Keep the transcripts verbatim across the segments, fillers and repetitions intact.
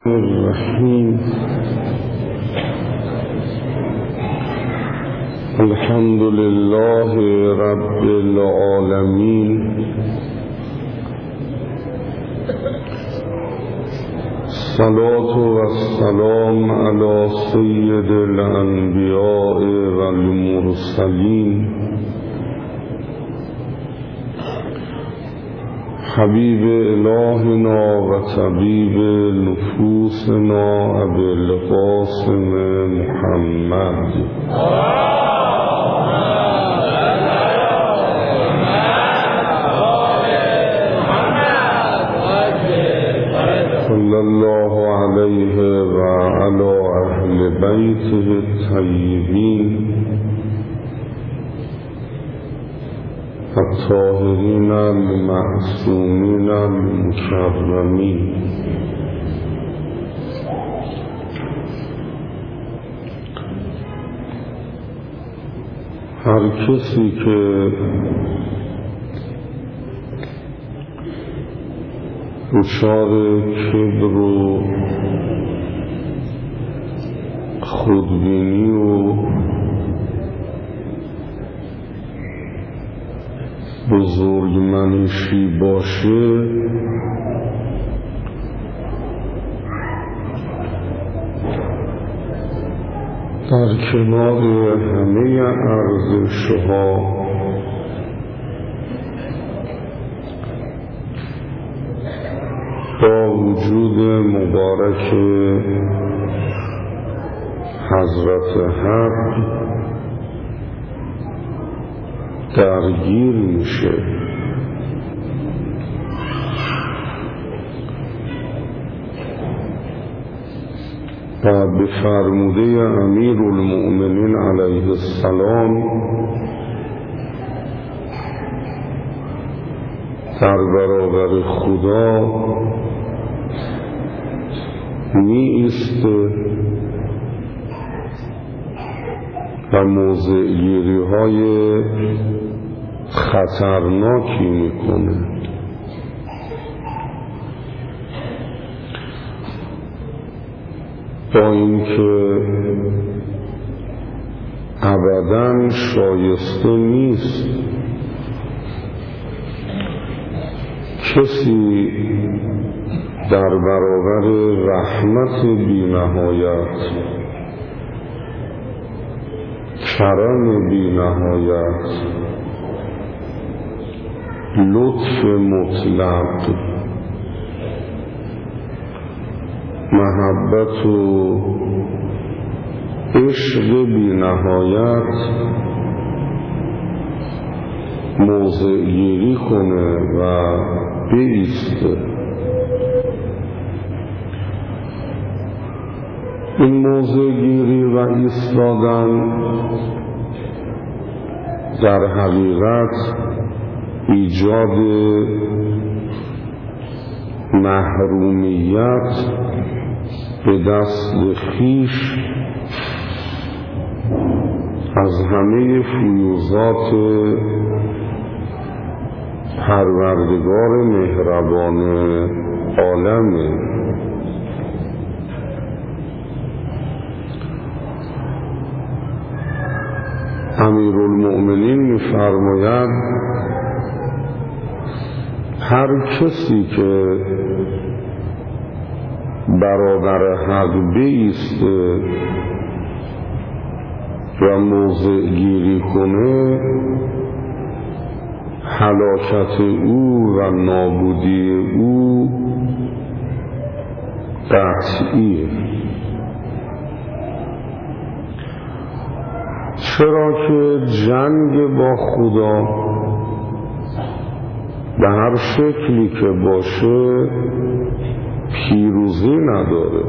الرحیم. الحمد لله رب العالمین، الصلاة والسلام علی سید الانبیاء والمرسلین، حبیب الهنا و طبیب نفوسنا ابی القاسم محمد صلی الله علیه و علی اهل بیته الطیبین الطاهرین المعصومین المکرمین. هر کسی که دچار کبر و خودبینی و بزرگمنشی باشه، در کنار همه ارزش‌ها با وجود مبارک حضرت حق درگیر میشه و به فرموده امیر المؤمنین علیه السلام در برابر خدا می ایسته و موضع گیری های خطرناکی میکنه. با اینکه ابداً شایسته نیست کسی در برابر رحمت بی نهایت، کرم بی نهایت، لطف مطلق، محبت و عشق بی نهایت موضع گیری کنه و بایسته. این موضع گیری و ایستادن در حقیقت ایجاد محرومیت به دست خویش از همه فیوزات پروردگار مهربان عالمه. امیر المؤمنین می‌فرماید هر کسی که برابر حق بایسته و موضع گیری کنه، هلاکت او و نابودی او قطعیه. چرا که جنگ با خدا به هر شکلی که باشه پیروزی نداره.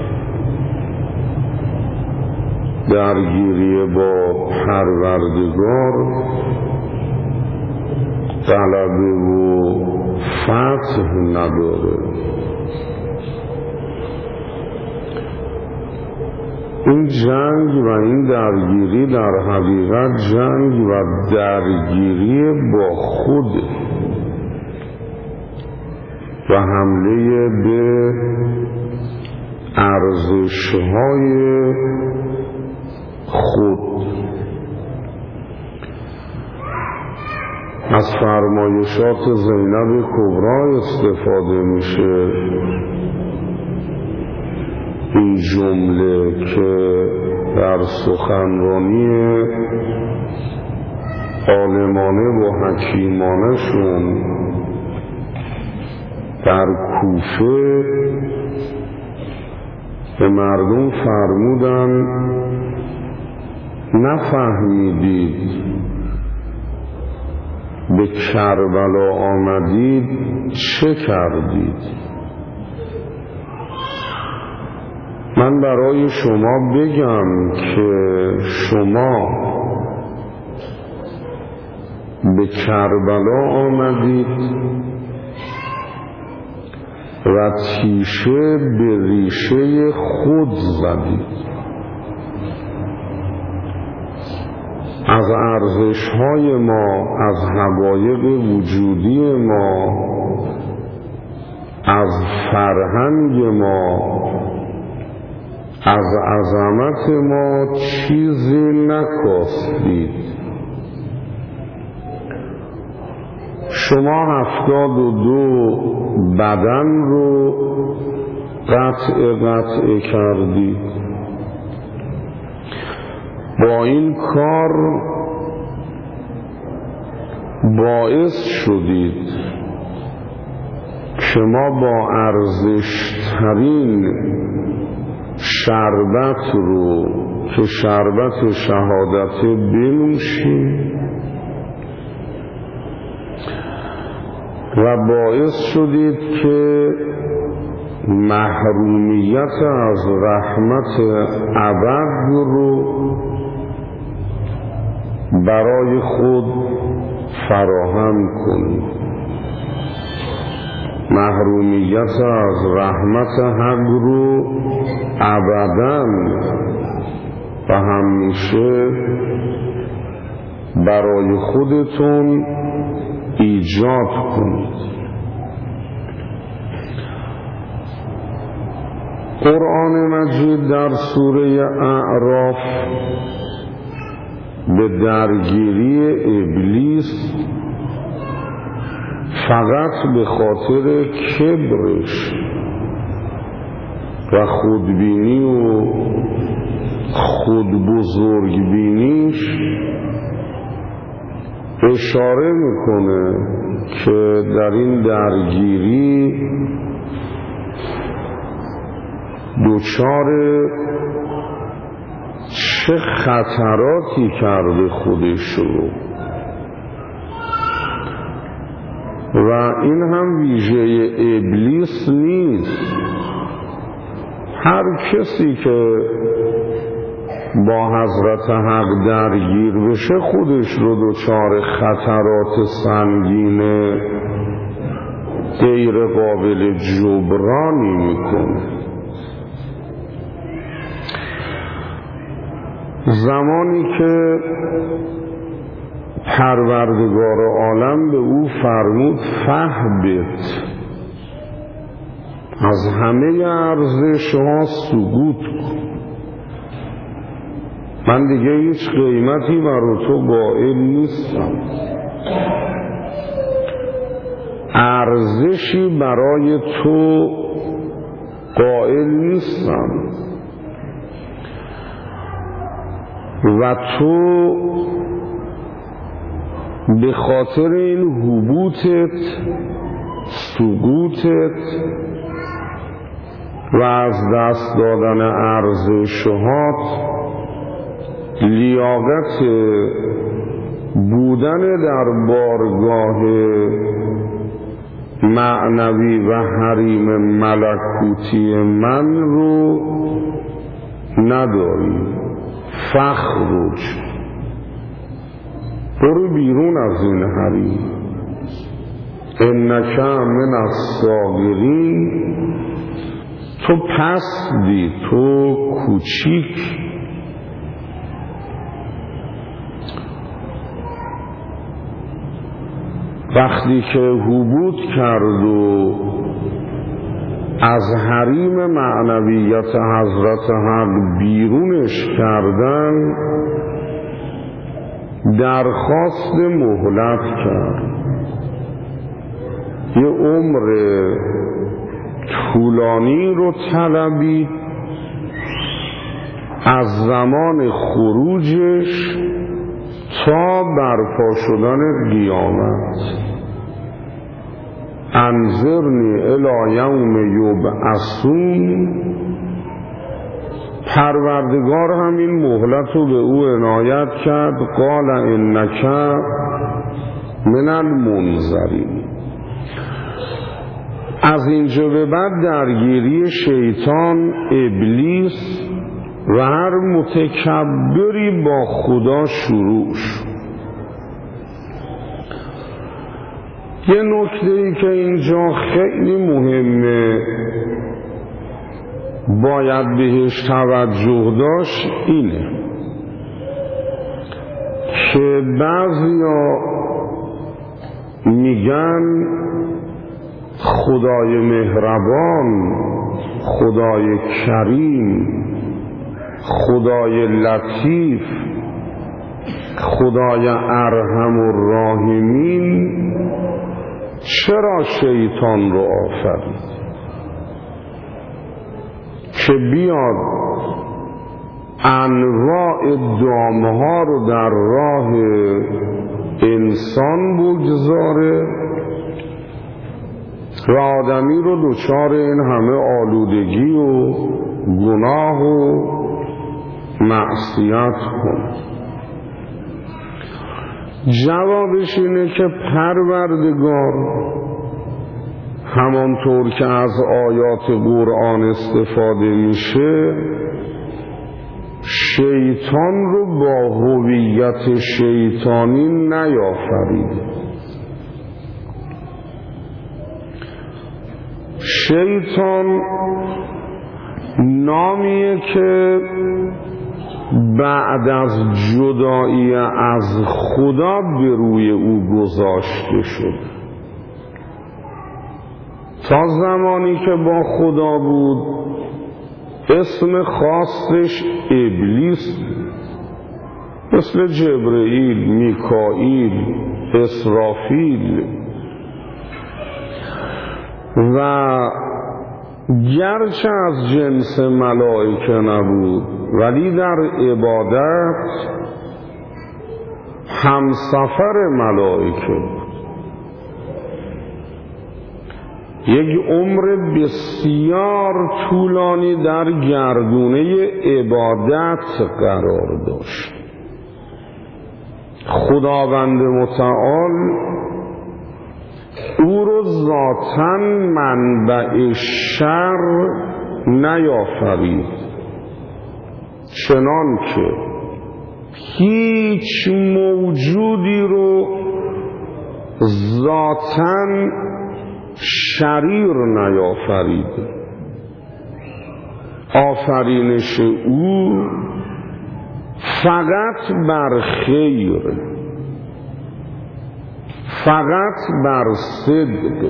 درگیری با پروردگار غلبه و فتح نداره. این جنگ و این درگیری در حقیقت جنگ و درگیری با خود و حمله به ارزش‌های خود. از فرمایشات زینب کبرا استفاده میشه. این جمله که در سخنرانی عالمانه و حکیمانه شون در کوفه به مردم فرمودن نفهمیدید به کربلا آمدید چه کردید؟ من برای شما بگم که شما به کربلا آمدید و تیشه به ریشه خود زدید. از ارزش‌های ما، از حقایق وجودی ما، از فرهنگ ما، از عظمت ما چیزی نکاستید. شما هفتاد و دو بدن رو قطع قطع کردید. با این کار باعث شدید که ما با ارزشترین شربت رو که شربت شهادت بنوشیم و باعث شدید که محرومیت از رحمت ابد رو برای خود فراهم کنید. محرومیت از رحمت حق رو ابداً و همیشه برای خودتون ایجاد کنید. قرآن مجید در سوره اعراف به درگیری ابلیس فقط به خاطر کبرش و خودبینی و خودبزرگبینیش اشاره میکنه که در این درگیری دوچار چه خطراتی کرده خودش رو و این هم ویژه ابلیس نیست. هر کسی که با حضرت حق درگیر بشه خودش رو دوچار خطرات سنگین غیر قابل جبرانی میکنه. زمانی که پروردگار عالم به او فرمود فهبط، از همه ارزش‌ها سقوط کن، من دیگه هیچ قیمتی برای تو قائل نیستم، ارزشی برای تو قائل نیستم و تو به خاطر این هبوطت، سقوطت و از دست دادن ارزش‌هات لیاقت بودن در بارگاه معنوی و حریم ملکوتی من رو نداری. فخرج، برو بیرون از این حریم. انک من الصاغرین، تو پستی، تو کوچیک. وقتی که هبوط کرد و از حریم معنویت حضرت حق بیرونش کردن، درخواست مهلت کرد. یه عمر طولانی رو طلبید از زمان خروجش تا برپا شدن قیامت. انظرنی الی یوم یبعثون. پروردگار همین مهلت رو به او عنایت کرد. قال انک من المنذرین. از اینجا به بعد درگیری شیطان، ابلیس و هر متکبری با خدا شروع شد. یه نکته‌ای که اینجا خیلی مهمه باید بهش توجه داشت اینه که بعضیا میگن خدای مهربان، خدای کریم، خدای لطیف، خدای ارحم الراحمین چرا شیطان رو آفرید که بیاد انواع دامه ها رو در راه انسان بگذاره و آدمی رو دچار این همه آلودگی و گناه و معصیت کنه؟ جوابش اینه که پروردگار همانطور که از آیات قرآن استفاده میشه شیطان رو با هویت شیطانی نیافریده. شیطان نامیه که بعد از جدایی از خدا به روی او گذاشته شد. تا زمانی که با خدا بود اسم خاصش ابلیس، مثل جبرئیل، میکائیل، اسرافیل. و گرچه از جنس ملائکه نبود ولی در عبادت همسفر ملائکه بود. یک عمر بسیار طولانی در گردونه عبادت قرار داشت. خداوند متعال او رو ذاتاً منبع شر نیافرید، چنان که هیچ موجودی رو ذاتاً شریر نیافرید. آفرینش او فقط بر خیر، فقط بر صدق،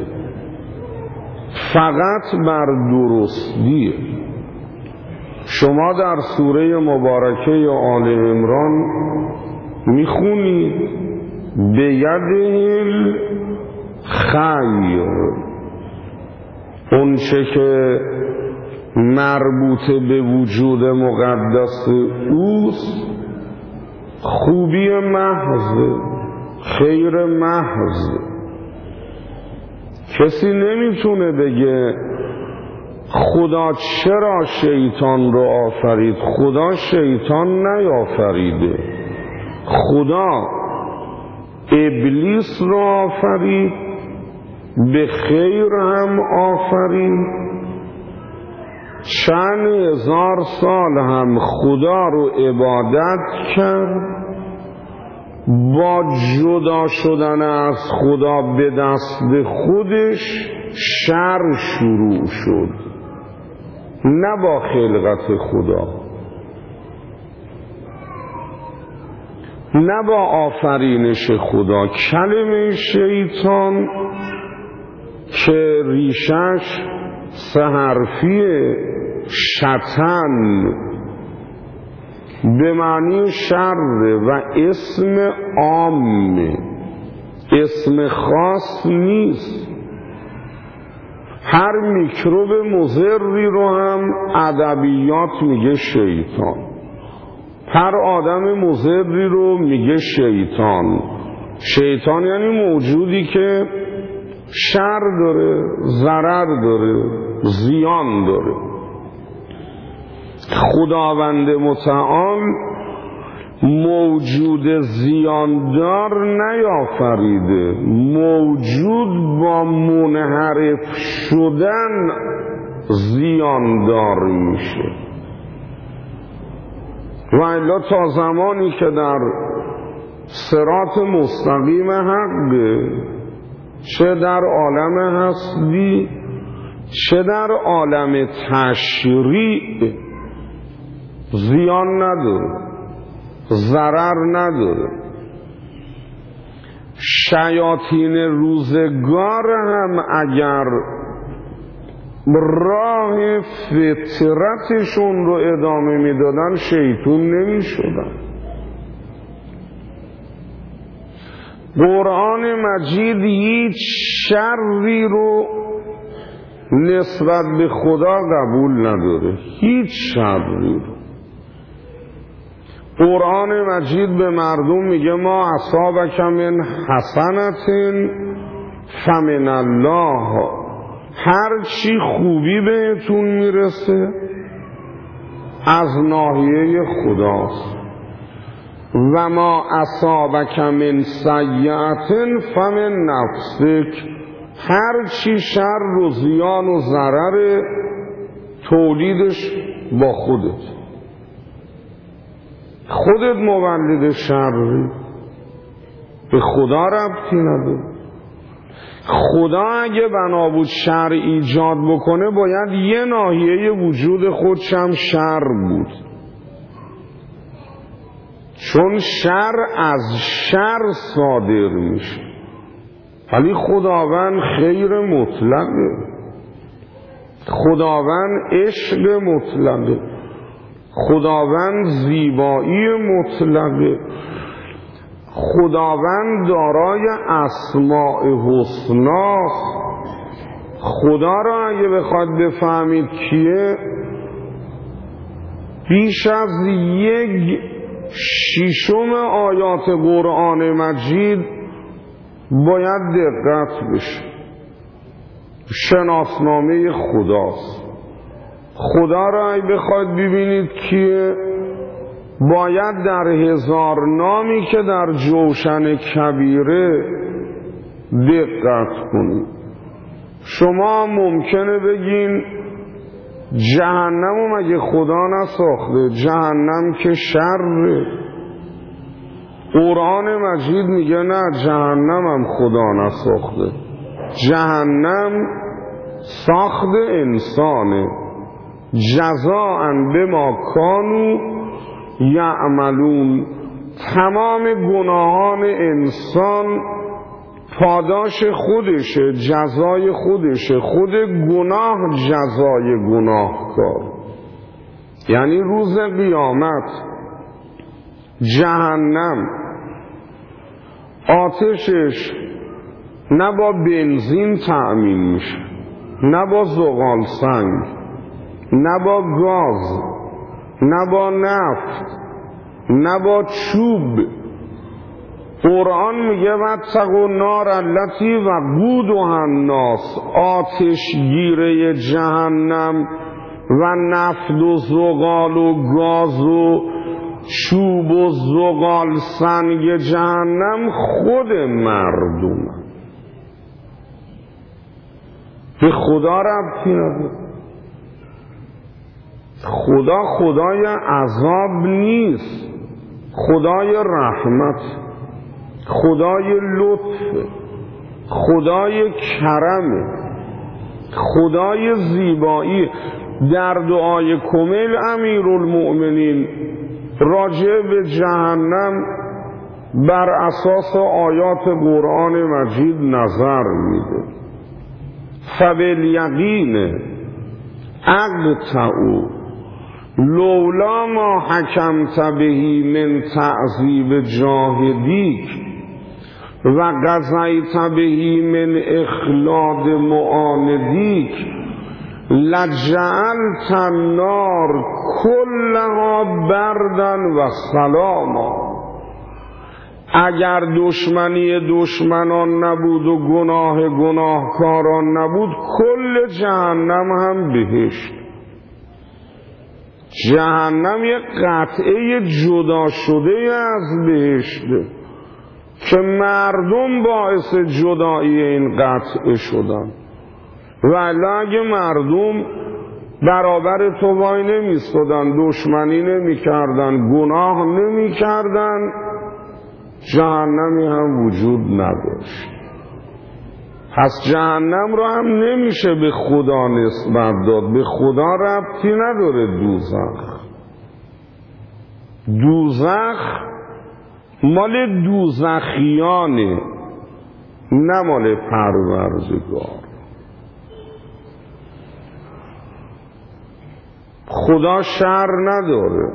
فقط بر درستیه. شما در سوره مبارکه آل عمران میخونید به یده خیر، اون چه که مربوط به وجود مقدس اوست خوبی محض، خیر محض. کسی نمیتونه بگه خدا چرا شیطان رو آفرید. خدا شیطان نیافریده، خدا ابلیس رو آفرید، به خیر هم آفرید. چند هزار سال هم خدا رو عبادت کرد. با جدا شدن از خدا به دست خودش شر شروع شد، نه با خلقت خدا، نه با آفرینش خدا. کلمه شیطان که ریشش سه حرفی شطن به معنی شر و اسم عامه، اسم خاص نیست. هر میکروب مضری رو هم ادبیات میگه شیطان، هر آدم مضری رو میگه شیطان. شیطان یعنی موجودی که شر داره، ضرر داره، زیان داره. خداوند متعال موجود زیاندار نیافریده، موجود با منحرف شدن زیاندار میشه. و الا تا زمانی که در صراط مستقیم حق، چه در عالم هستی چه در عالم تشریع، زیان نداره، ضرر نداره. شیاطین روزگار هم اگر راه فطرتشون رو ادامه میدادن شیطون نمیشدن. قرآن مجید هیچ شری رو نسبت به خدا قبول نداره، هیچ شری رو. قرآن مجید به مردم میگه ما اصابک من حسنة فمن الله، هر چی خوبی بهتون میرسه از ناحیه خداست. و ما اصابک من سیئة فمن نفسک، هر چی شر و زیان و ضرر تولیدش با خودت، خودت مولد شر، به خدا ربطی نداره. خدا اگه بنا بود شر ایجاد بکنه باید یه ناحیه وجود خودش هم شر بود، چون شر از شر صادر میشه. ولی خداوند خیر مطلقه، خداوند عشق مطلقه، خداوند زیبایی مطلقه، خداوند دارای اسماء حسناست. خدا را اگه بخواد بفهمید کیه، بیش از یک ششم آیات قرآن مجید باید دقت بشه. شناسنامه خداست. خدا را اگه بخواد ببینید کیه، باید در هزار نامی که در جوشن کبیره دقت کنید. شما ممکنه بگین جهنم مگه خدا نساخته؟ جهنم که شره. قرآن مجید میگه نه، جهنم هم خدا نساخته، جهنم ساخت انسانه. جزاء بما کانوا یعملون، تمام گناهان انسان پاداش خودشه، جزای خودشه، خود گناه جزای گناهکار. یعنی روز قیامت جهنم آتشش نه با بنزین تأمین میشه، نه با زغال سنگ، نه با گاز، نه با نفت، نه با چوب. قرآن میگه واتقوا النار التی وقودها الناس، آتشگیره جهنم و نفت و زغال و گاز و چوب و زغال سنگ جهنم خود مردم. به خدا ربطی نداره. خدا خدای عذاب نیست، خدای رحمت، خدای لطف، خدای کرم، خدای زیبایی. در دعای کمیل امیرالمؤمنین راجع به جهنم بر اساس آیات قرآن مجید نظر میده. فبالیقین اقطعوا لولا ما حکمت بهی من تعذیب جاهدیک و قضیت بهی من اخلاد معاندیک لجعلت النار کلها بردا و سلاما. اگر دشمنی دشمنان نبود و گناه گناهکاران نبود، کل جهنم هم بهشت. جهنم یک قطعه جدا شده از بهشته که مردم باعث جدایی این قطعه شدن. ولی اگه مردم برابر تو وای نمی استدن، دشمنی نمی کردن، گناه نمی کردن، جهنمی هم وجود نداشت. پس جهنم رو هم نمیشه به خدا نسبت داد، به خدا ربطی نداره دوزخ. دوزخ مال دوزخیانه، نه مال پروردگار. خدا شر نداره.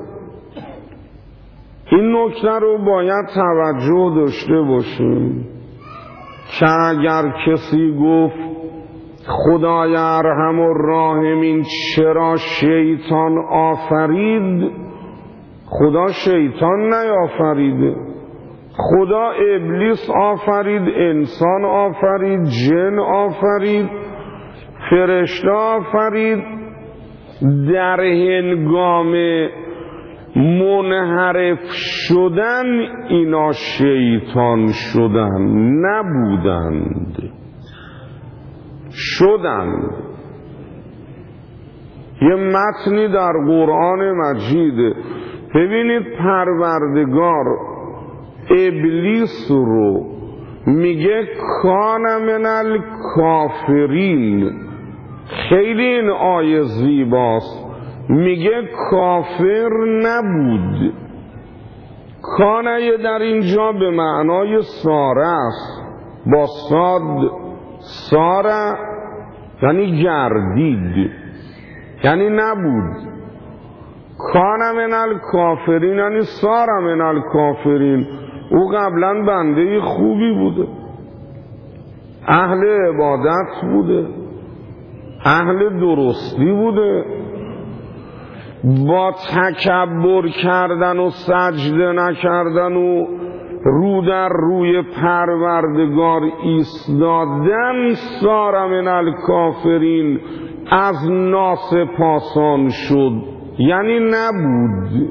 این نکته رو باید توجه داشته باشیم که اگر کسی گفت خدای ارحم الراحمین چرا شیطان آفرید، خدا شیطان نیافریده. خدا ابلیس آفرید، انسان آفرید، جن آفرید، فرشته آفرید. در هنگام منحرف شدن اینا شیطان شدن، نبودند، شدند. یه متنی در قرآن مجید، ببینید پروردگار ابلیس رو میگه کان من الکافرین. خیلی این آیه زیباست. میگه کافر نبود. کانه در اینجا به معنای ساره است، با صاد. ساره یعنی گردید، یعنی نبود. کان من الکافرین یعنی ساره من الکافرین. او قبلا بنده خوبی بوده، اهل عبادت بوده، اهل درستی بوده. با تکبر کردن و سجده نکردن و رو در روی پروردگار ایستادن، سار من الکافرین، از ناسپاسان شد، یعنی نبود.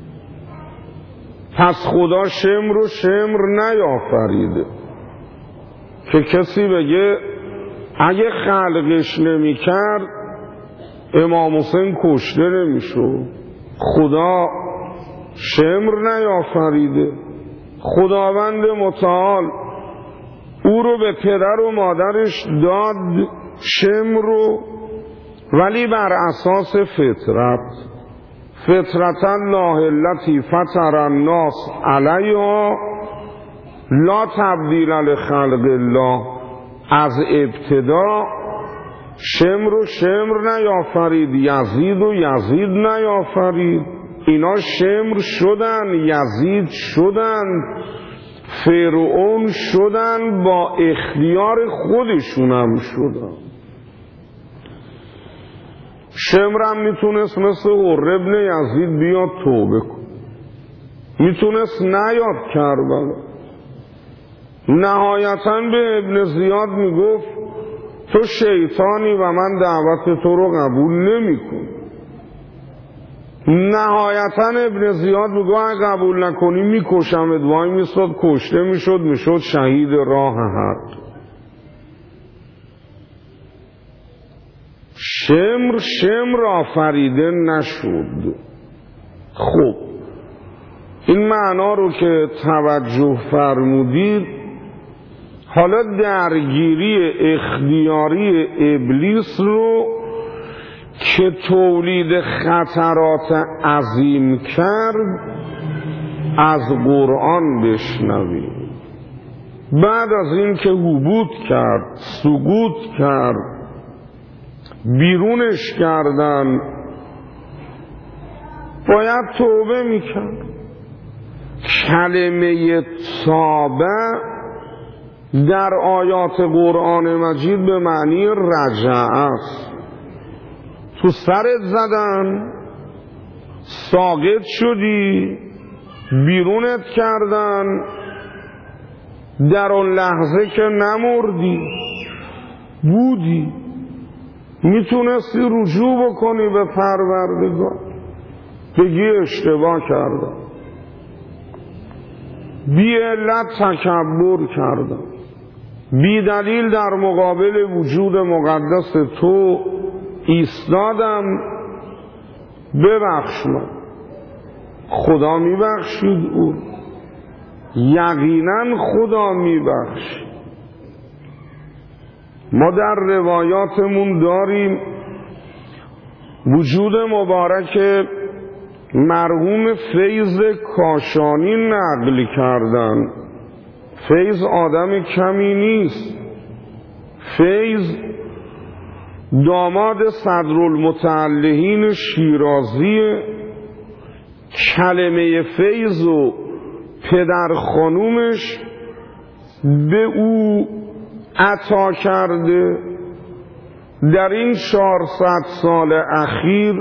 پس خدا شمر و شمر نیافریده که کسی بگه اگه خلقش نمی کرد امام حسین کشته نمیشد. خدا شمر نیافریده. خداوند متعال او رو به پدر و مادرش داد شمر رو، ولی بر اساس فطرت. فطرت الله التي فطر الناس علیها لا تبدیل لخلق الله. از ابتدا شمر و شمر نیافرید، یزید و یزید نیافرید. اینا شمر شدن، یزید شدن، فرعون شدن، با اختیار خودشونم شدن. شمرم میتونست مثل حر ابن یزید بیاد توبه کن، میتونست نیاد کربلا. نهایتاً به ابن زیاد میگفت تو شیطانی و من دعوت تو رو قبول نمی کن. نهایتاً ابن زیاد میگه اگه قبول نکنی میکشمت. وای میستاد، کشته میشد، میشد شهید راه حق. شمر شمر آفریده نشد. خب این معنا رو که توجه فرمودید، حالا درگیری اختیاری ابلیس رو که تولید خطرات عظیم کرد از قرآن بشنوید. بعد از این که هبوط کرد، سقوط کرد، بیرونش کردن، باید توبه میکرد. کلمه توبه در آیات قرآن مجید به معنی رجعه است. تو سرت زدن، ساقط شدی، بیرونت کردن، در اون لحظه که نمردی، بودی، میتونستی رجوع بکنی به پروردگار، بگی اشتباه کردم، بی علت تکبر کردم، بی دلیل در مقابل وجود مقدس تو ایستادم، ببخش من. خدا میبخشید او، یقینا خدا میبخشید. ما در روایاتمون داریم وجود مبارک مرحوم فیض کاشانی نقل کردن. فیض آدم کمی نیست. فیض داماد صدرالمتعلهین شیرازی. کلمه فیض و پدر خانومش به او عطا کرده. در این چهارصد سال اخیر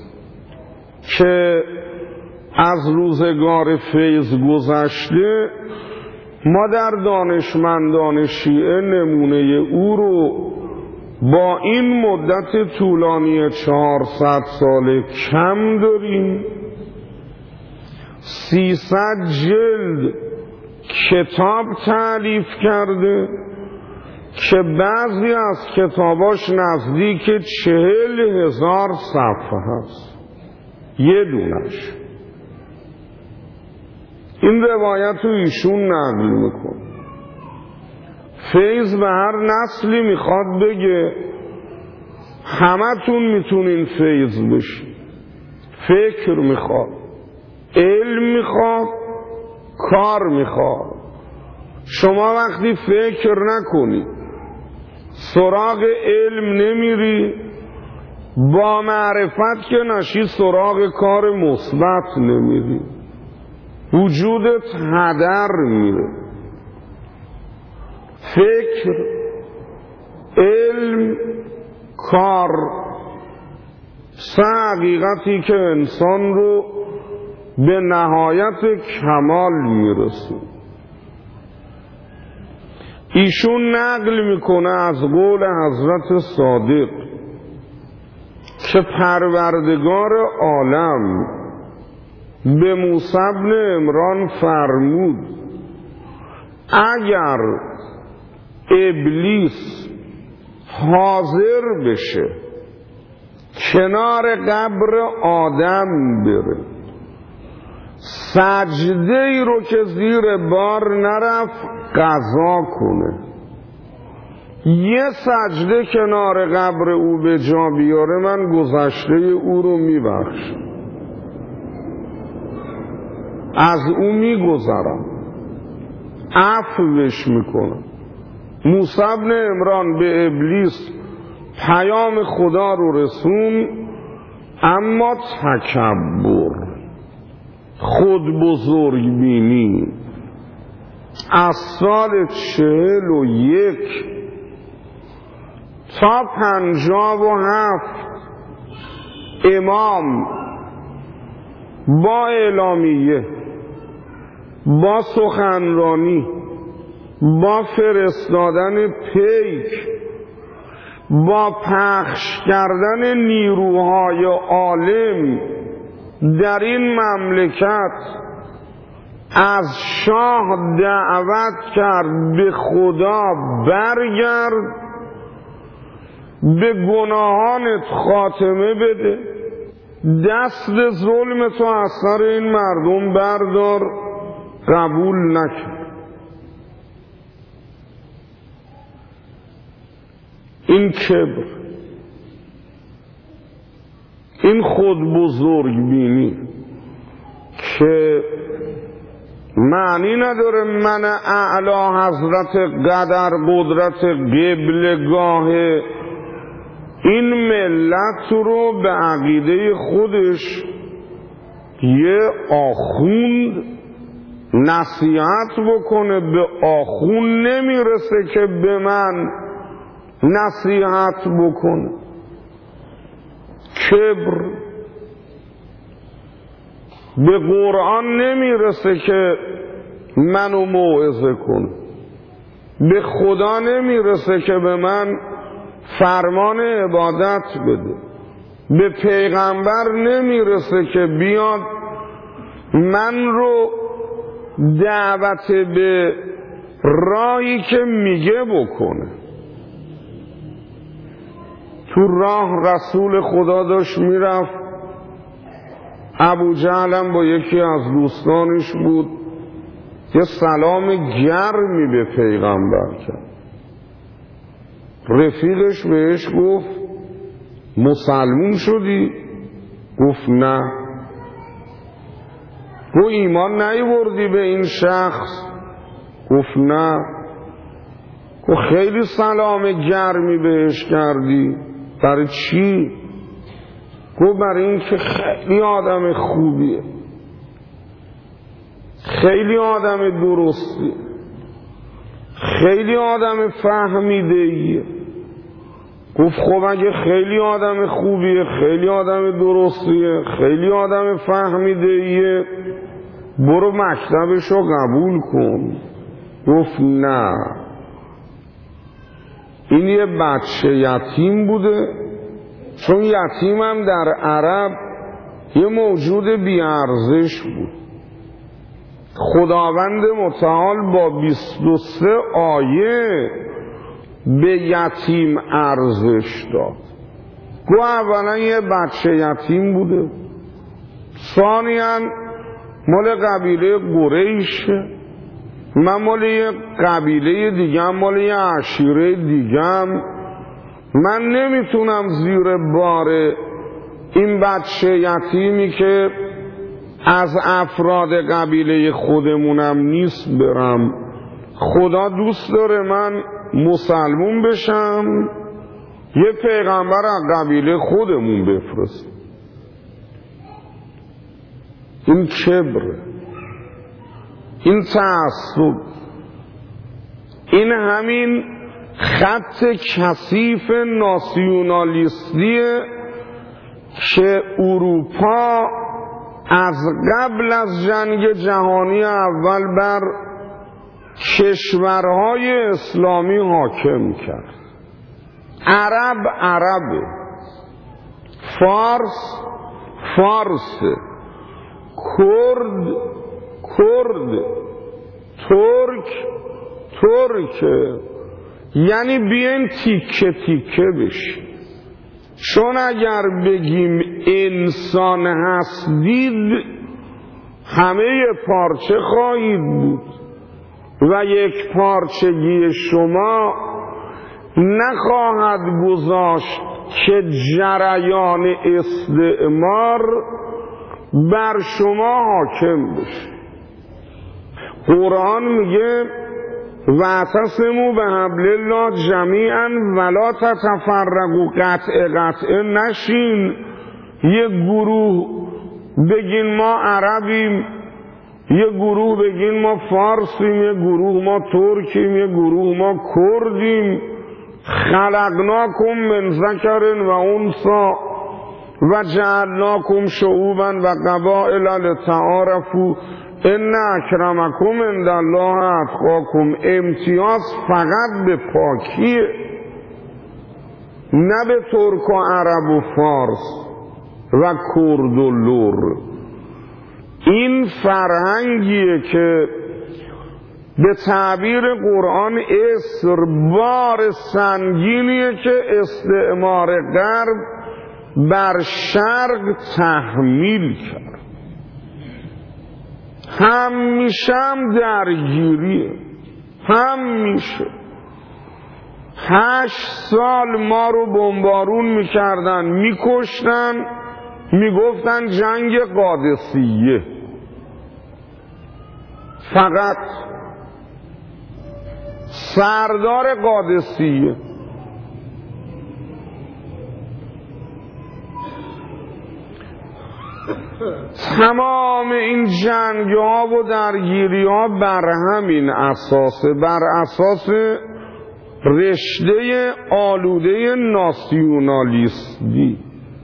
که از روزگار فیض گذشته، ما در دانشمندان شیعه نمونه او رو با این مدت طولانی چهارصد سال کم داریم. سیصد جلد کتاب تالیف کرده که بعضی از کتاباش نزدیک چهل هزار صفحه هست، یه دونش. این روایت رو ایشون نقل میکن. فیض به هر نسلی میخواد بگه همه تون میتونین فیض بشین. فکر میخواد، علم میخواد، کار میخواد. شما وقتی فکر نکنی، سراغ علم نمیری، با معرفت که نشی سراغ کار مثبت نمیری، وجودت هدر میره. فکر، علم، کار، سه حقیقتی که انسان رو به نهایت کمال میرسه. ایشون نقل میکنه از قول حضرت صادق که پروردگار عالم به موسی بن عمران فرمود اگر ابلیس حاضر بشه کنار قبر آدم بره، سجده ای رو که زیر بار نرفت قضا کنه، یه سجده کنار قبر او به جا بیاره، من گذشته او رو میبخشم، از او میگذرم، عفوش میکنم. موسی بن عمران به ابلیس پیام خدا رو رسون، اما تکبر، خود بزرگ بینی، از سال چهل و یک تا پنجاب و هفت امام با اعلامیه، با سخنرانی، با فرستادن پیک، با پخش کردن نیروهای عالم در این مملکت از شاه دعوت کرد به خدا برگرد، به گناهانت خاتمه بده، دست ظلم تو از سر این مردم بردار. قبول نکرد. این کبر، این خود بزرگ بینی که معنی نداره من اعلی حضرت قدر قدرت قبلگاه این ملت رو به عقیده خودش یه آخوند نصیحت بکنه، به آخوند نمیرسه که به من نصیحت بکنه. کبر به قرآن نمیرسه که منو موعظه کنه، به خدا نمیرسه که به من فرمان عبادت بده، به پیغمبر نمیرسه که بیاد من رو دعوت به راهی که میگه بکنه. تو راه رسول خدا داشت میرفت، ابو جهلم با یکی از دوستانش بود، یه سلام گرمی به پیغمبر کرد. رفیقش بهش گفت مسلمون شدی؟ گفت نه. گفت ایمان نیاوردی به این شخص؟ گفت نه. گفت خیلی سلام گرمی بهش کردی، برای چی؟ گفت برای این که خیلی آدم خوبیه، خیلی آدم درستی، خیلی آدم فهمیده ایه. گفت خب اگه خیلی آدم خوبیه، خیلی آدم درستیه، خیلی آدم فهمیده ایه، برو مکتبشو قبول کن. گفت نه، این یه بچه یتیم بوده، چون یتیم هم در عرب یه موجود بیارزش بود. خداوند متعال با بیست و سه آیه به یتیم ارزش داد. گو اولا یه بچه یتیم بوده، ثانیاً مال قبیله قریشه، من مال یه قبیله دیگه، مال یه عشیره دیگه، من نمیتونم زیر بار این بچه یتیمی که از افراد قبیله خودمونم نیست برم. خدا دوست داره من مسلمون بشم، یه پیغمبر از قبیله خودمون بفرست. این کبر، این تعصب، این همین خط کثیف ناسیونالیستیه که اروپا از قبل از جنگ جهانی اول بر کشورهای اسلامی حاکم کرد. عرب عربه، فارس فارسه، کرد کرد، ترک ترکه. یعنی بیاین تیکه تیکه بشیم، چون اگر بگیم انسان هستید همه پارچه خواهید بود و یک پارچگی شما نخواهد گذاشت که جریان استعمار بر شما حاکم بشه. قرآن میگه واعتصموا بحبل الله جمیعا ولا تتفرقوا، قطع قطع نشین. یه گروه بگین ما عربیم، یه گروه بگین ما فارسیم، یه گروه ما ترکیم، یه گروه ما کردیم. خلقناکم من ذکر و انثی و جعلناکم شعوبا و قبائل لتعارفوا ان اکرمکم عند الله اتقاکم. امتیاز فقط به پاکیه، نه به ترک و عرب و فارس و کرد و لور. این فرهنگیه که به تعبیر قرآن اسر بار سنگینیه که استعمار غرب بر شرق تحمیل کرد. همیشه هم درگیریه، همیشه. هشت سال ما رو بمبارون میکردن، میکشتن، میگفتن جنگ قادسیه. فقط سردار قادسیه. تمام این جنگ ها و درگیری ها بر همین اساسه، بر اساس رشته آلوده ناسیونالیستی.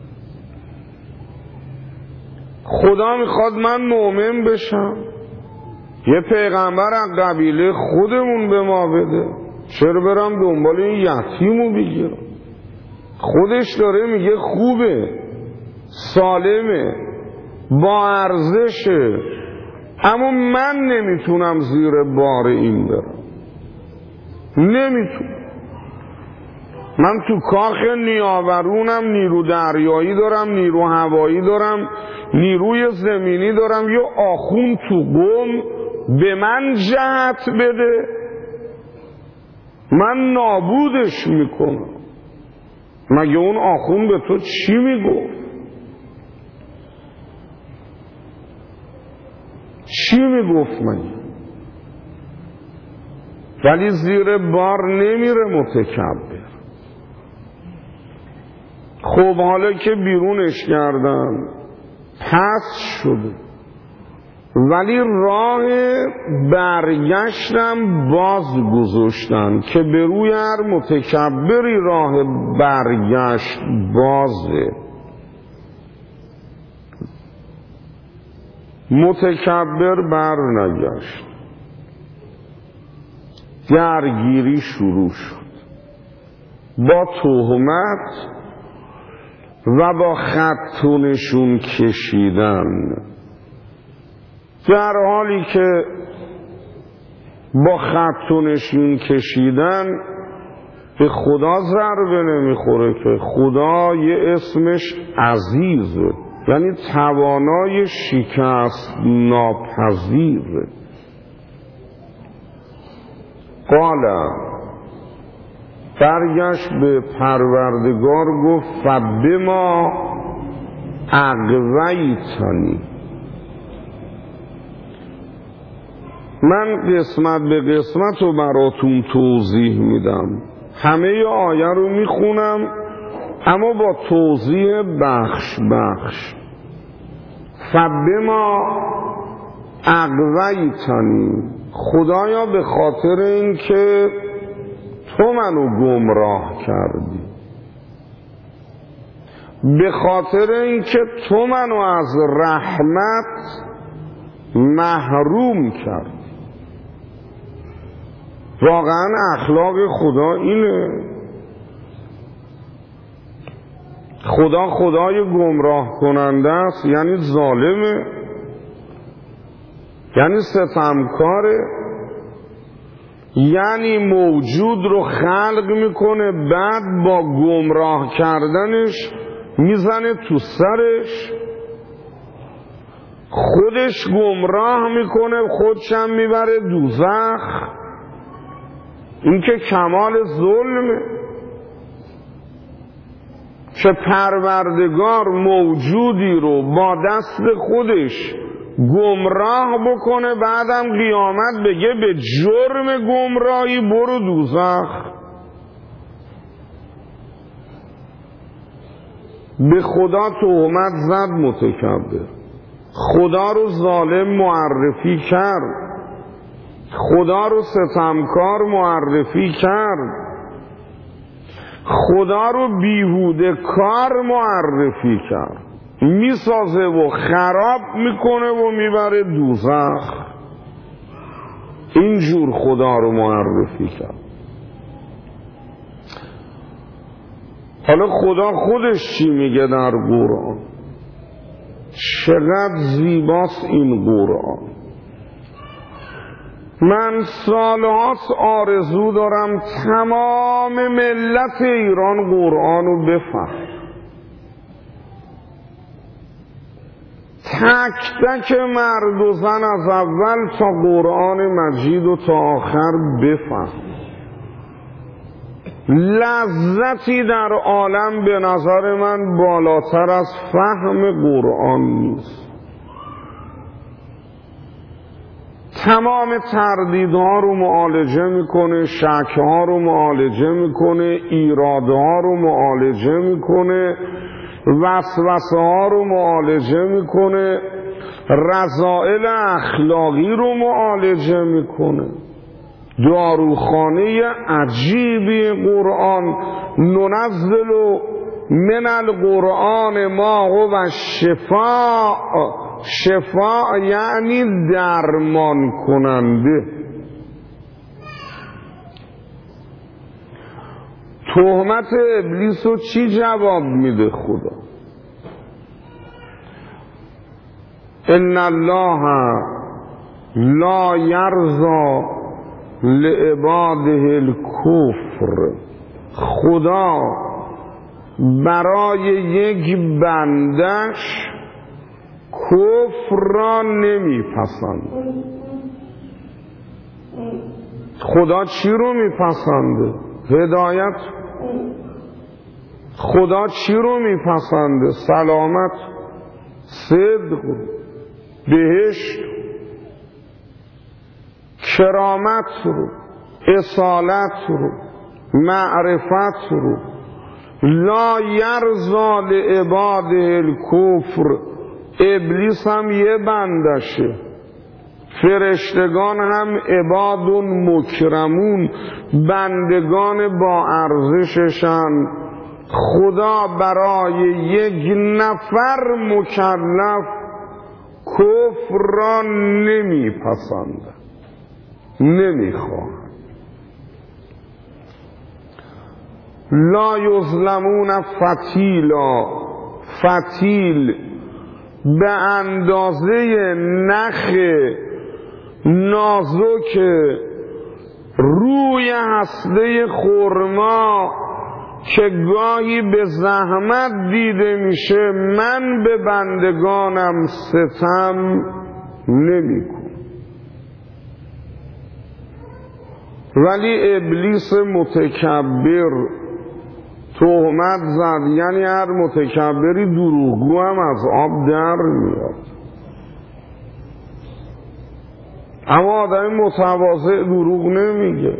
خدا میخواد من مؤمن بشم، یه پیغمبر از قبیله خودمون به ما بده، چرا برم دنبال این یتیمو بگیرم؟ خودش داره میگه خوبه، سالمه، با ارزشه، اما من نمیتونم زیر بار این برم، نمیتونم. من تو کاخ نیاورونم نیرو دریایی دارم، نیرو هوایی دارم، نیروی زمینی دارم، یا آخون تو قم به من جهت بده، من نابودش میکنم. مگه اون آخون به تو چی میگفت؟ چی میگفت مگه؟ ولی زیر بار نمیره متکبر. خب حالا که بیرونش کردن پس شده، ولی راه برگشتم باز گذاشتن که به روی هر متکبری راه برگشت بازه. متکبر بر نگشت، درگیری شروع شد با تهمت و با خط و نشون کشیدن. در حالی که با خط و نشون کشیدن به خدا ضربه نمیخوره که خدا یه اسمش عزیزه، یعنی توانای شکست ناپذیره. قال برگشت به پروردگار گفت فبما اغویتنی، من قسمت به قسمت رو براتون توضیح میدم، همه آیه رو میخونم اما با توضیح بخش بخش. فبما اغویتنی، خدایا به خاطر این که تو منو گمراه کردی، به خاطر این که تو منو از رحمت محروم کردی. واقعا اخلاق خدا اینه. خدا خدای گمراه کننده است، یعنی ظالمه، یعنی ستمکاره، یعنی موجود رو خلق میکنه بعد با گمراه کردنش میزنه تو سرش، خودش گمراه میکنه، خودشم میبره دوزخ. این که کمال ظلمه که پروردگار موجودی رو با دست خودش گمراه بکنه، بعدم قیامت بگه به جرم گمراهی برو دوزخ. به خدا تهمت زد متکبر، خدا رو ظالم معرفی کرد، خدا رو ستمکار معرفی کرد، خدا رو بیهوده کار معرفی کرد، میسازه و خراب میکنه و میبره دوزخ. اینجور خدا رو معرفی کرد. حالا خدا خودش چی میگه در قرآن؟ چقدر زیباست این قرآن. من سالهاست آرزو دارم تمام ملت ایران قرآن رو بفهم، تک تک مرد و زن از اول تا قرآن مجید و تا آخر بفهم. لذتی در عالم به نظر من بالاتر از فهم قرآن نیست. تمام تردیدها رو معالجه میکنه، شکها رو معالجه میکنه، ایرادها رو معالجه میکنه وسوسه ها رو معالجه میکنه، رذائل اخلاقی رو معالجه میکنه. داروخانه عجیبی قرآن. ننزل من القرآن ما هو شفاء. شفاء یعنی درمان کننده. تهمت ابلیس رو چی جواب میده خدا؟ ان الله لا یرضی لعباده الکفر. خدا برای یک بندش کفر را نمیپسنده. خدا چی رو میپسنده؟ هدایت. خدا چی رو میپسنده؟ سلامت، صدق، بهشت، کرامت رو، اصالت رو، معرفت رو. لا یرضی لعباده الکفر. ابلیس هم یه بندشه، فرشتگان هم عباد مکرمون، بندگان با ارزششن. خدا برای یک نفر مکلف کفر را نمیپسنده، نمیخواد. لا یظلمون فتیلا. فتیل به اندازه نخ نازک روی هسته خرما که گاهی به زحمت دیده میشه، من به بندگانم ستم نمیکنم. ولی ابلیس متکبر تهمت زد، یعنی هر متکبری دروغگو هم از آب در میاد. اما آدم متواضع دروغ نمیگه.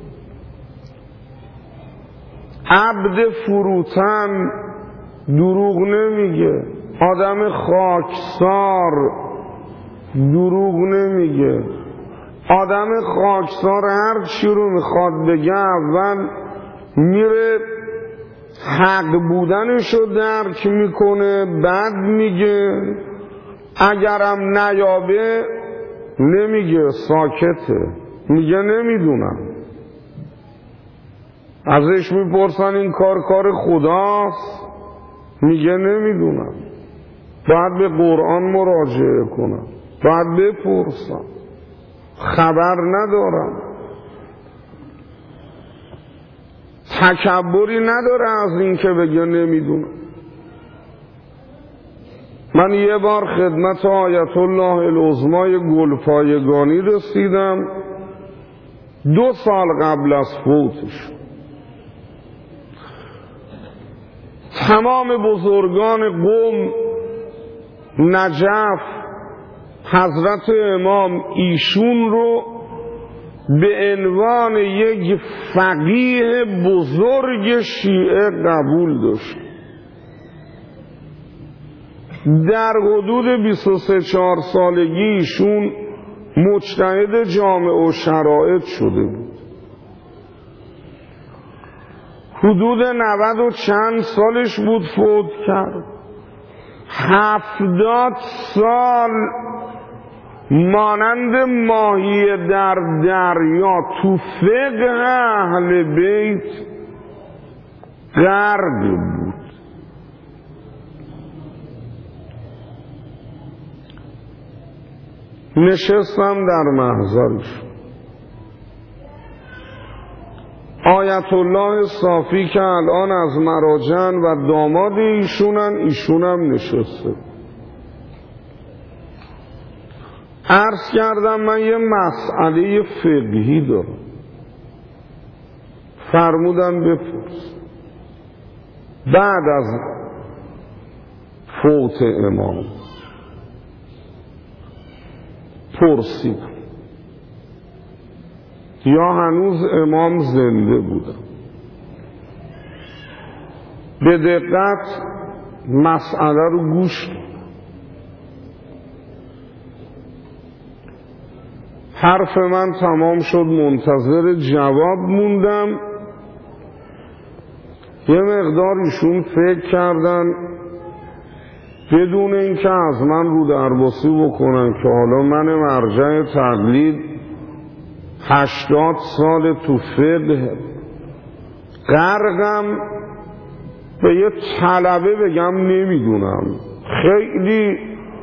عبد فروتن دروغ نمیگه. آدم خاکسار دروغ نمیگه. آدم خاکسار هر چی رو میخواد بگه اول میره حق بودنشو درک میکنه، بعد میگه. اگرم نیابه نمیگه، ساکته، میگه نمیدونم. ازش میپرسن این کار کار خداست، میگه نمیدونم. باید به قرآن مراجعه کنم، باید بپرسم، خبر ندارم. تکبری نداره از این که بگه نمیدونم. من یه بار خدمت آیت الله العظمای گلپایگانی رسیدم، دو سال قبل از فوتش. تمام بزرگان قم، نجف، حضرت امام ایشون رو به عنوان یک فقیه بزرگ شیعه قبول داشت. در حدود بیست و سه چهار سالگی ایشون مجتهد جامع و شرایط شده بود. حدود نود و چند سالش بود فوت کرد. هفتاد سال مانند ماهی در دریا تو فقه اهل بیت غرق بود. نشستم در محضرش. آیت الله صافی که الان از مراجعن و داماد ایشونن، ایشونم نشسته. عرض کردم من یه مسئله فقهی دارم. فرمودن بپرس. بعد از فوت امام پرسیدم، یا هنوز امام زنده بودن. به دقت مسئله رو گوش داد. حرف من تمام شد، منتظر جواب موندم. یه مقدار ایشون فکر کردن بدون اینکه از من رو درباسی بکنن که حالا من مرجع تقلید هشتاد سال تو فقه غرقم به یه طلبه بگم نمیدونم. خیلی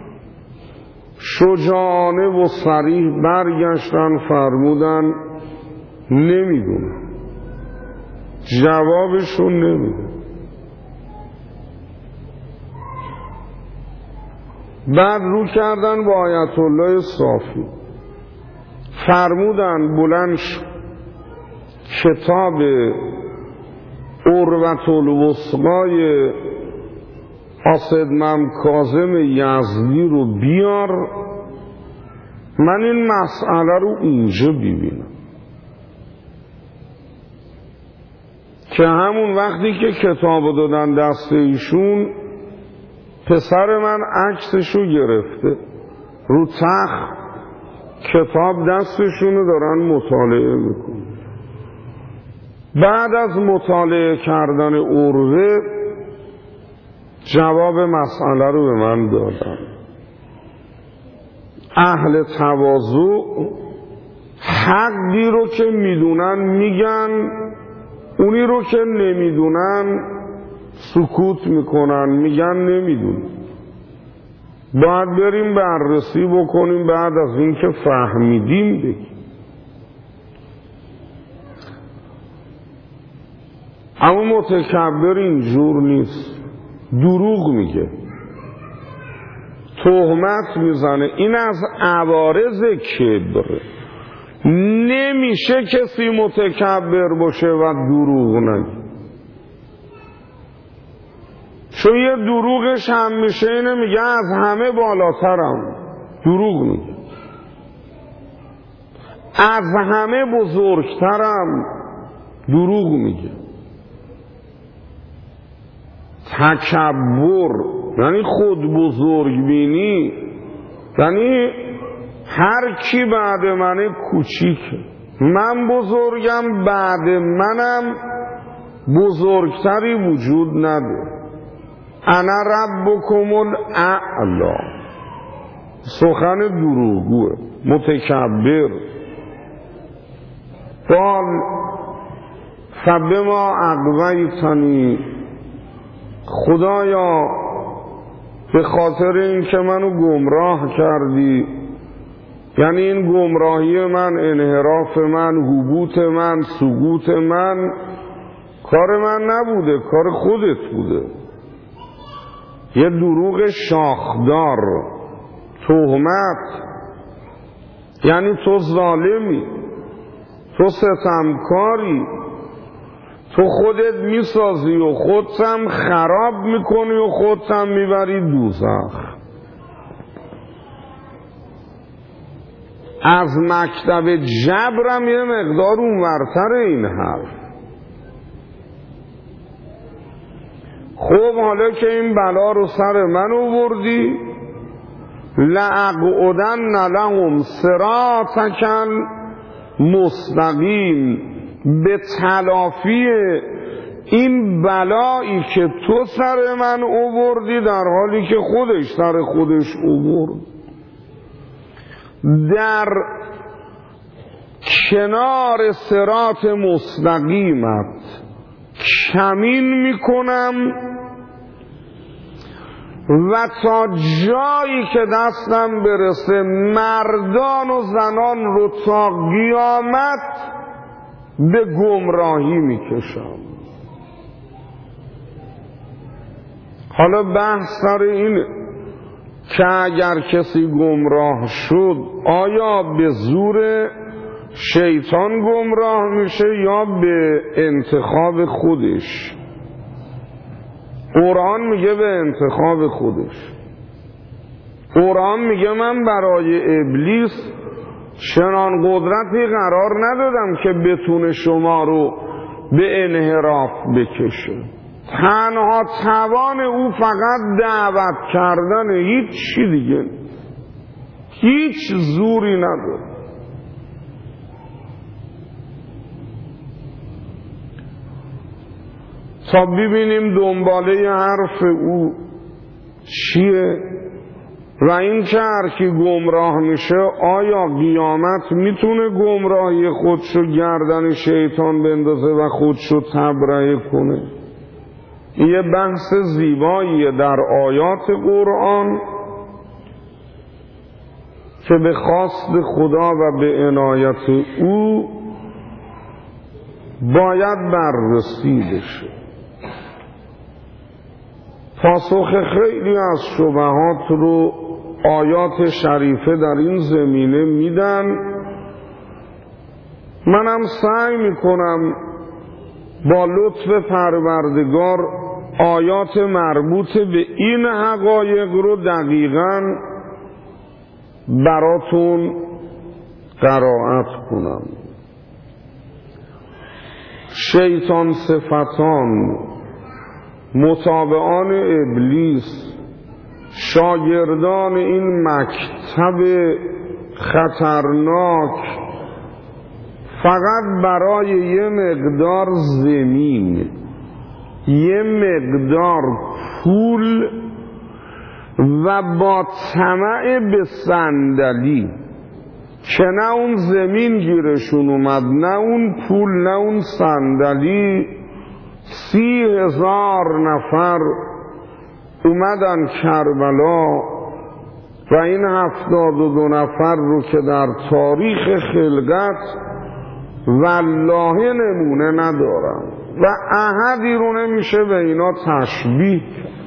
شجاعانه و صریح برگشتن فرمودن نمیدونم، جوابشون نمیدونم. بعد رو کردن با آیت الله صافی، فرمودن بلند شد کتاب عروة الوثقای اسدمم کاظم یزدی رو بیار، من این مسئله رو اونجا ببینم. که همون وقتی که کتاب دادن دست ایشون، پسر من عکسشو گرفته رو تخت، کتاب دستشونو دارن مطالعه میکنن. بعد از مطالعه کردن عروه جواب مسئله رو به من دادن. اهل تواضع حقی رو که میدونن میگن، اونی رو که نمیدونن سکوت میکنن، میگن نمیدونن. باید بریم بررسی بکنیم، بعد از این که فهمیدیم بگیم. اما متکبر اینجور نیست، دروغ میگه، تهمت میزنه. این از عوارض کبر. نمیشه کسی متکبر باشه و دروغ نگه، چون یه دروغش هم میشه اینه میگه از همه بالاترم، دروغ میگه. از همه بزرگترم، دروغ میگه. تکبر یعنی خود بزرگ بینی، یعنی هر کی بعد منه کوچیکه، من بزرگم، بعد منم بزرگتری وجود نداره. انا ربکم الاعلی. سخن دروغگوه، متکبر. قال فبما اغویتنی، خدایا به خاطر این که منو گمراه کردی، یعنی این گمراهی من، انحراف من، هبوط من، سقوط من کار من نبوده، کار خودت بوده. یه دروغ شاخدار، تهمت، یعنی تو ظالمی، تو ستمکاری، تو خودت میسازی و خودت هم خراب میکنی و خودت هم میبری دوزخ. از مکتب جبرم یه مقدار اونورتر این حرف. خب حالا که این بلا رو سر من آوردی، لأقعدن لهم صراطک مستقیم، به تلافی این بلایی که تو سر من آوردی، در حالی که خودش سر خودش آورد، در کنار صراط مستقیمت کمین میکنم و تا جایی که دستم برسه مردان و زنان رو تا قیامت به گمراهی میکشم. حالا بحث سر اینه که اگر کسی گمراه شد، آیا به زور شیطان گمراه میشه یا به انتخاب خودش؟ قرآن میگه به انتخاب خودش. قرآن میگه من برای ابلیس چنان قدرتی قرار ندادم که بتونه شما رو به انحراف بکشه. تنها توان او فقط دعوت کردن، هیچ چی دیگه، هیچ زوری نداره. تا ببینیم دنباله حرف او چیه و این که هر کی گمراه میشه آیا قیامت میتونه گمراهی خودشو گردن شیطان بندازه و خودشو تبرئه کنه. یه بحث زیباییه در آیات قرآن که به خواست خدا و به عنایت او باید بررسی بشه. پاسخ خیلی از شبهات رو آیات شریفه در این زمینه میدن. منم سعی میکنم با لطف پروردگار آیات مربوط به این حقایق رو دقیقاً براتون قرائت کنم. شیطان صفتان، متابعان ابلیس، شاگردان این مکتب خطرناک فقط برای یه مقدار زمین، یه مقدار پول و با طمع به صندلی که نه اون زمین گیرشون اومد، نه اون پول، نه اون صندلی، سی هزار نفر اومدن کربلا و این هفتاد و دو نفر رو که در تاریخ خلقت والله نمونه ندارم و احدی رو نمیشه به اینا تشبیه،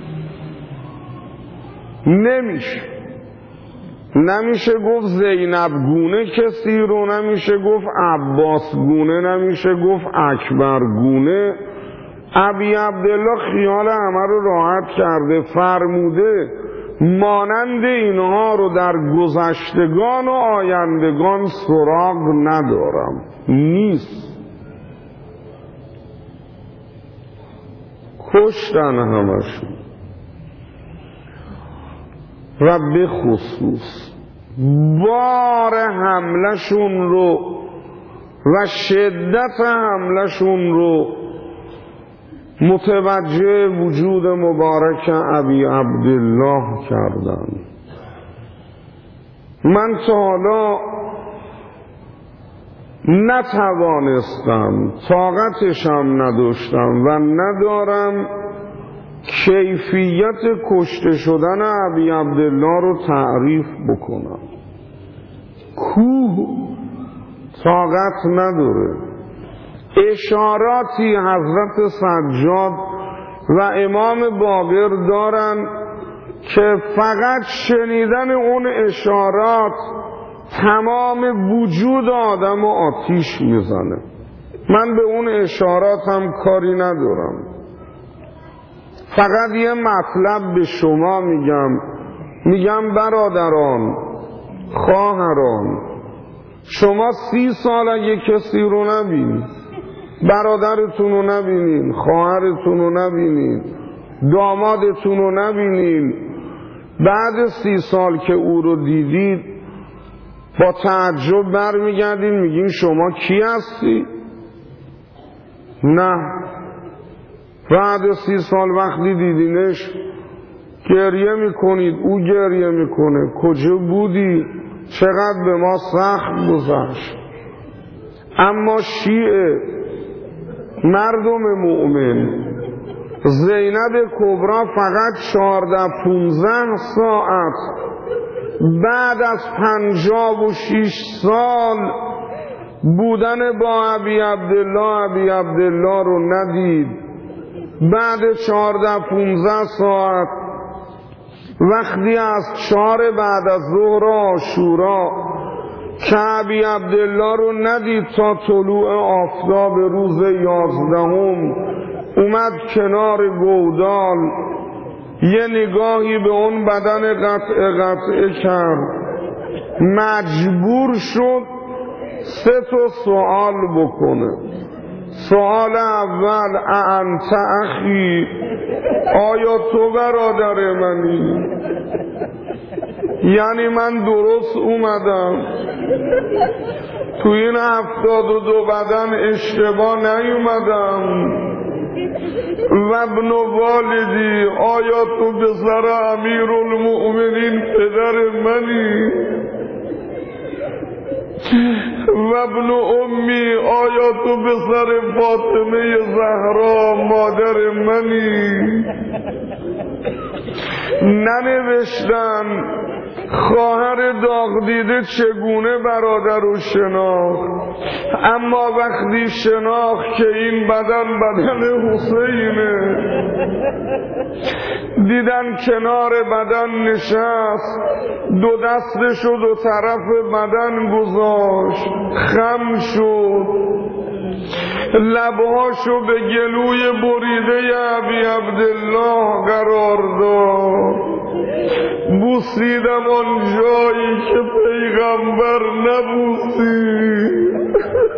نمیشه نمیشه گفت زینب گونه کسی رو، نمیشه گفت عباس گونه، نمیشه گفت اکبر گونه. ابی عبدالله خیال همه رو راحت کرده، فرموده مانند اینها رو در گذشتگان و آیندگان سراغ ندارم، نیست. کشتن همشون و به خصوص بار حملشون رو و شدت حملشون رو متوجه وجود مبارک ابی عبدالله کردن. من تا حالا نتوانستم، طاقتشم نداشتم و ندارم کیفیت کشته شدن ابی عبدالله رو تعریف بکنم. کوه طاقت نداره. اشاراتی حضرت سجاد و امام باقر دارن که فقط شنیدن اون اشارات تمام وجود آدم و آتیش میزنه. من به اون اشارات هم کاری ندارم، فقط یه مطلب به شما میگم. میگم برادران، خواهران، شما سی سال اگه کسی رو نبینید، برادرتون رو نبینید، خواهرتون رو نبینید، دامادتون رو نبینید، بعد سی سال که او رو دیدید با تعجب برمیگردین میگین شما کی هستی؟ نه، بعد سی سال وقتی دیدینش گریه میکنید، او گریه میکنه، کجا بودی؟ چقدر به ما سخت گذشت. اما شیعه، مردم مؤمن، زینب کبرا فقط چهارده پونزده ساعت بعد از پنجاه و شیش سال بودن با ابی عبدالله ابی عبدالله رو ندید. بعد چهارده پونزده ساعت وقتی از چهار بعد از ظهر عاشورا که ابی عبدالله رو ندید تا طلوع آفتاب روز یازدهم، اومد کنار گودال، یه نگاهی به اون بدن قطع قطع کرد، مجبور شد سه تا سوال بکنه. سوال اول انت اخی، آیا تو برادر منی؟ یعنی من درست اومدم تو این هفتاد و دو بدن اشتباه نیومدم؟ و ابن والدی، آیا تو پسر امیرالمؤمنین پدر منی؟ و ابن امی، آیا تو پسر فاطمه زهرا مادر منی؟ ننوشتن خواهر داغ دیده چگونه برادر رو شناخت، اما وقتی شناخت که این بدن بدن حسینه، دیدن کنار بدن نشست، دو دستشو دو طرف بدن گذاشت، خم شد، لبهاشو به گلوی بریده ابی عبدالله قرار داد. بوسیدم آن جایی که پیغمبر نبوسید،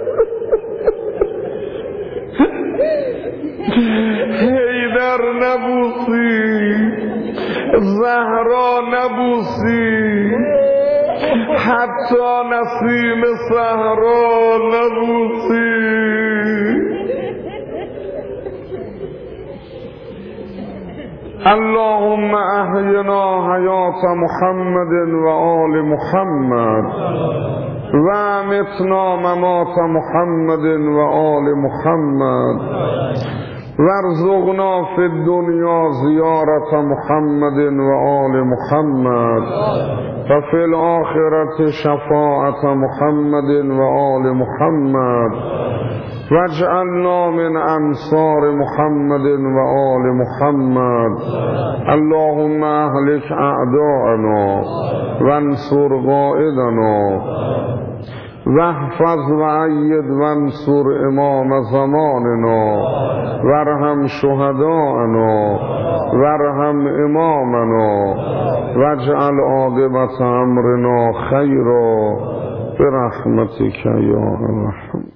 حیدر نبوسید، زهرا نبوسید، حتی نسیم صحرا نبوسید. اللهم احینا حیات محمد و آل محمد و امتنا ممات محمد و آل محمد وارزقنا فی الدنیا زیارت محمد و آل محمد و فی الآخرة شفاعت محمد و آل محمد واجعلنا من انصار محمد و آل محمد. اللهم اهلك اعداءنا وانصر قائدنا واحفظ وأيد وانصر امام زماننا وارحم شهداءنا وارحم امامنا واجعل عاقبة امرنا خيرا برحمتك يا ارحم.